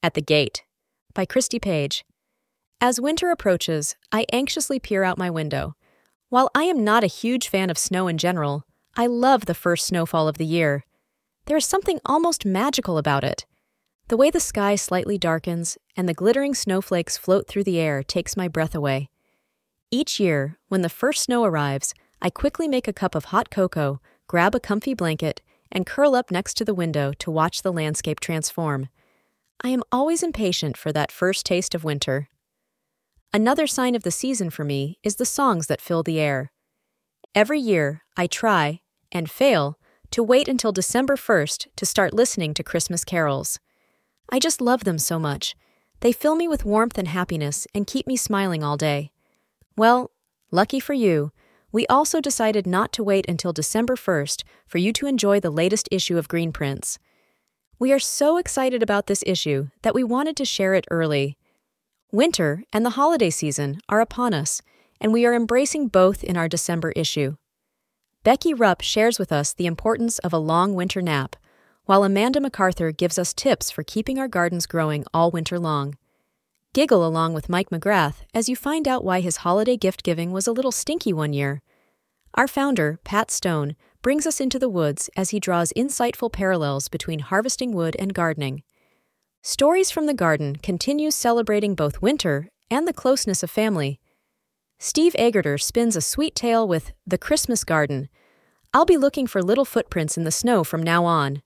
At the Gate by Christy Page. As winter approaches, I anxiously peer out my window. While I am not a huge fan of snow in general, I love the first snowfall of the year. There is something almost magical about it. The way the sky slightly darkens and the glittering snowflakes float through the air takes my breath away. Each year, when the first snow arrives, I quickly make a cup of hot cocoa, grab a comfy blanket, and curl up next to the window to watch the landscape transform. I am always impatient for that first taste of winter. Another sign of the season for me is the songs that fill the air. Every year, I try, and fail, to wait until December 1st to start listening to Christmas carols. I just love them so much. They fill me with warmth and happiness and keep me smiling all day. Well, lucky for you, we also decided not to wait until December 1st for you to enjoy the latest issue of Green Prince. We are so excited about this issue that we wanted to share it early. Winter and the holiday season are upon us, and we are embracing both in our December issue. Becky Rupp shares with us the importance of a long winter nap, while Amanda MacArthur gives us tips for keeping our gardens growing all winter long. Giggle along with Mike McGrath as you find out why his holiday gift-giving was a little stinky one year. Our founder, Pat Stone, brings us into the woods as he draws insightful parallels between harvesting wood and gardening. Stories from the Garden continues celebrating both winter and the closeness of family. Steve Egerter spins a sweet tale with The Christmas Garden. I'll be looking for little footprints in the snow from now on.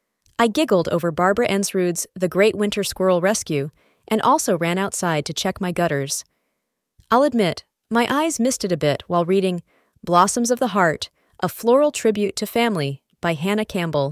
I giggled over Barbara Ensrud's The Great Winter Squirrel Rescue and also ran outside to check my gutters. I'll admit, my eyes misted a bit while reading Blossoms of the Heart, A Floral Tribute to Family by Hannah Campbell.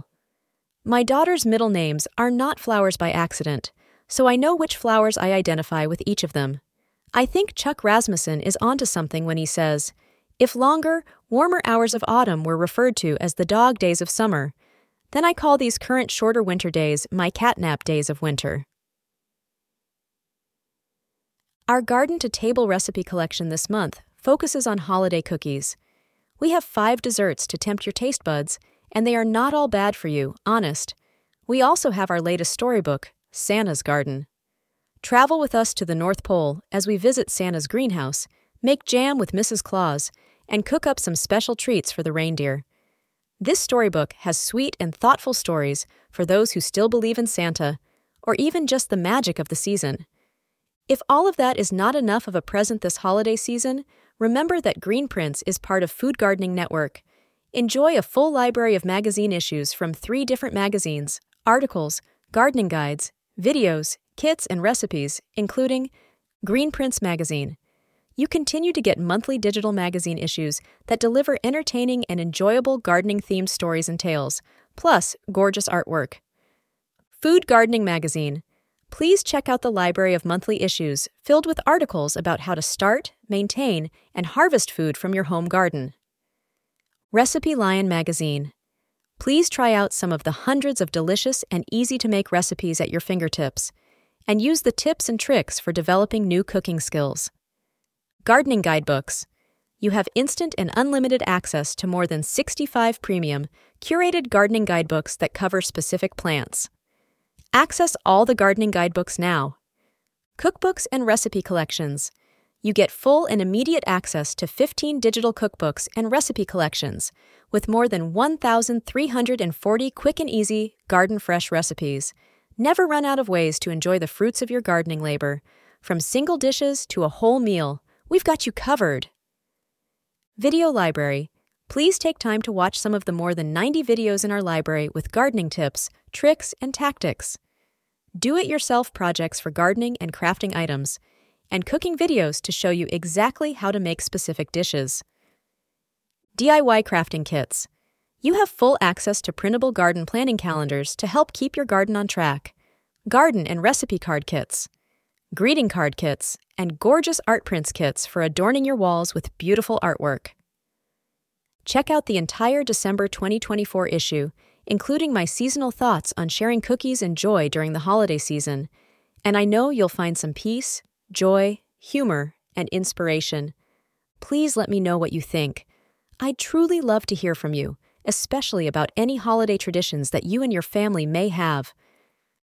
My daughter's middle names are not flowers by accident, so I know which flowers I identify with each of them. I think Chuck Rasmussen is onto something when he says, if longer, warmer hours of autumn were referred to as the dog days of summer, then I call these current shorter winter days my catnap days of winter. Our garden-to-table recipe collection this month focuses on holiday cookies. We have 5 desserts to tempt your taste buds, and they are not all bad for you, honest. We also have our latest storybook, Santa's Garden. Travel with us to the North Pole as we visit Santa's greenhouse, make jam with Mrs. Claus, and cook up some special treats for the reindeer. This storybook has sweet and thoughtful stories for those who still believe in Santa, or even just the magic of the season. If all of that is not enough of a present this holiday season, remember that Green Prince is part of Food Gardening Network. Enjoy a full library of magazine issues from 3 different magazines, articles, gardening guides, videos, kits, and recipes, including Green Prince Magazine. You continue to get monthly digital magazine issues that deliver entertaining and enjoyable gardening-themed stories and tales, plus gorgeous artwork. Food Gardening Magazine. Please check out the library of monthly issues filled with articles about how to start, maintain, and harvest food from your home garden. Recipe Lion Magazine. Please try out some of the hundreds of delicious and easy-to-make recipes at your fingertips, and use the tips and tricks for developing new cooking skills. Gardening Guidebooks. You have instant and unlimited access to more than 65 premium, curated gardening guidebooks that cover specific plants. Access all the gardening guidebooks now. Cookbooks and recipe collections. You get full and immediate access to 15 digital cookbooks and recipe collections, with more than 1,340 quick and easy, garden-fresh recipes. Never run out of ways to enjoy the fruits of your gardening labor. From single dishes to a whole meal, we've got you covered. Video Library. Please take time to watch some of the more than 90 videos in our library with gardening tips, tricks, and tactics. Do-it-yourself projects for gardening and crafting items, and cooking videos to show you exactly how to make specific dishes. DIY crafting kits. You have full access to printable garden planning calendars to help keep your garden on track, garden and recipe card kits, greeting card kits, and gorgeous art prints kits for adorning your walls with beautiful artwork. Check out the entire December 2024 issue, including my seasonal thoughts on sharing cookies and joy during the holiday season, and I know you'll find some peace, joy, humor, and inspiration. Please let me know what you think. I'd truly love to hear from you, especially about any holiday traditions that you and your family may have.